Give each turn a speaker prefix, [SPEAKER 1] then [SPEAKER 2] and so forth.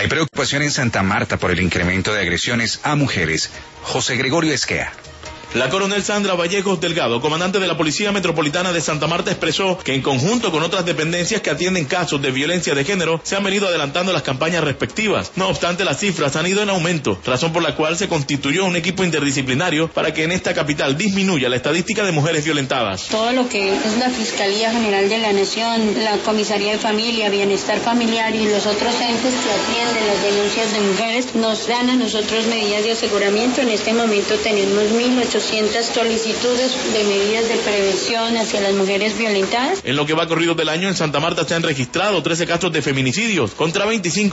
[SPEAKER 1] Hay preocupación en Santa Marta por el incremento de agresiones a mujeres. José Gregorio Esquea.
[SPEAKER 2] La coronel Sandra Vallejos Delgado, comandante de la Policía Metropolitana de Santa Marta, expresó que en conjunto con otras dependencias que atienden casos de violencia de género, se han venido adelantando las campañas respectivas. No obstante, las cifras han ido en aumento, razón por la cual se constituyó un equipo interdisciplinario para que en esta capital disminuya la estadística de mujeres violentadas.
[SPEAKER 3] Todo lo que es la Fiscalía General de la Nación, la Comisaría de Familia, Bienestar Familiar y los otros entes que atienden las denuncias de mujeres nos dan a nosotros medidas de aseguramiento. En este momento tenemos 1.800 solicitudes de medidas de prevención hacia las mujeres violentadas.
[SPEAKER 2] En lo que va corrido del año, en Santa Marta se han registrado 13 casos de feminicidios contra 25